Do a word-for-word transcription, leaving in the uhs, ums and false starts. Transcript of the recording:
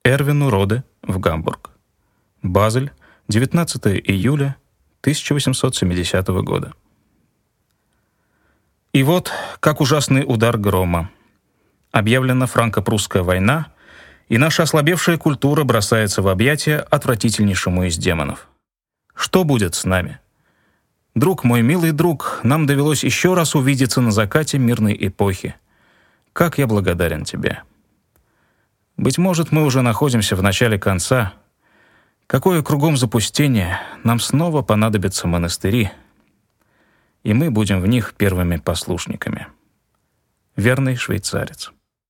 Эрвину Роде в Гамбург. Базель, девятнадцатое июля тысяча восемьсот семидесятого года. И вот, как ужасный удар грома. Объявлена франко-прусская война, и наша ослабевшая культура бросается в объятия отвратительнейшему из демонов. Что будет с нами? Друг мой, милый друг, нам довелось еще раз увидеться на закате мирной эпохи. Как я благодарен тебе. Быть может, мы уже находимся в начале конца. Какое кругом запустение, нам снова понадобятся монастыри, и мы будем в них первыми послушниками. Верный швейцарец.